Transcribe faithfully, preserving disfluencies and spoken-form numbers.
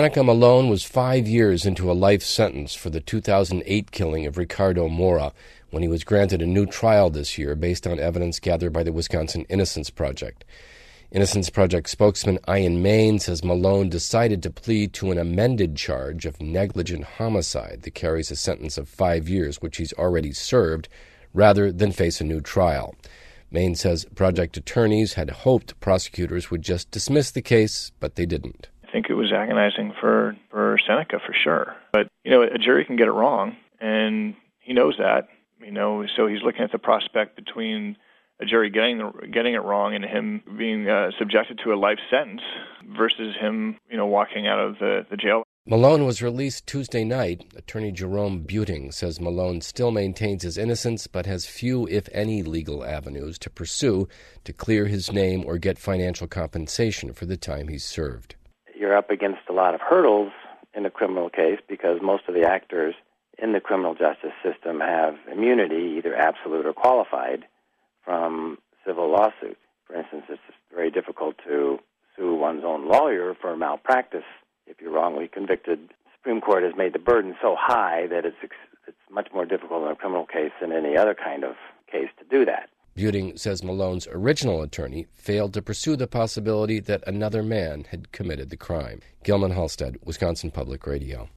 Seneca Malone was five years into a life sentence for the two thousand eight killing of Ricardo Mora when he was granted a new trial this year based on evidence gathered by the Wisconsin Innocence Project. Innocence Project spokesman Ian Main says Malone decided to plead to an amended charge of negligent homicide that carries a sentence of five years, which he's already served, rather than face a new trial. Main says project attorneys had hoped prosecutors would just dismiss the case, but they didn't. I think it was agonizing for, for Seneca, for sure. But, you know, a jury can get it wrong, and he knows that. You know, so he's looking at the prospect between a jury getting the, getting it wrong and him being uh, subjected to a life sentence versus him, you know, walking out of the, the jail. Malone was released Tuesday night. Attorney Jerome Buting says Malone still maintains his innocence but has few, if any, legal avenues to pursue to clear his name or get financial compensation for the time he's served. You're up against a lot of hurdles in a criminal case because most of the actors in the criminal justice system have immunity, either absolute or qualified, from civil lawsuits. For instance, it's very difficult to sue one's own lawyer for malpractice if you're wrongly convicted. The Supreme Court has made the burden so high that it's it's much more difficult in a criminal case than any other kind of case to do that. Buting says Malone's original attorney failed to pursue the possibility that another man had committed the crime. Gilman Halstead, Wisconsin Public Radio.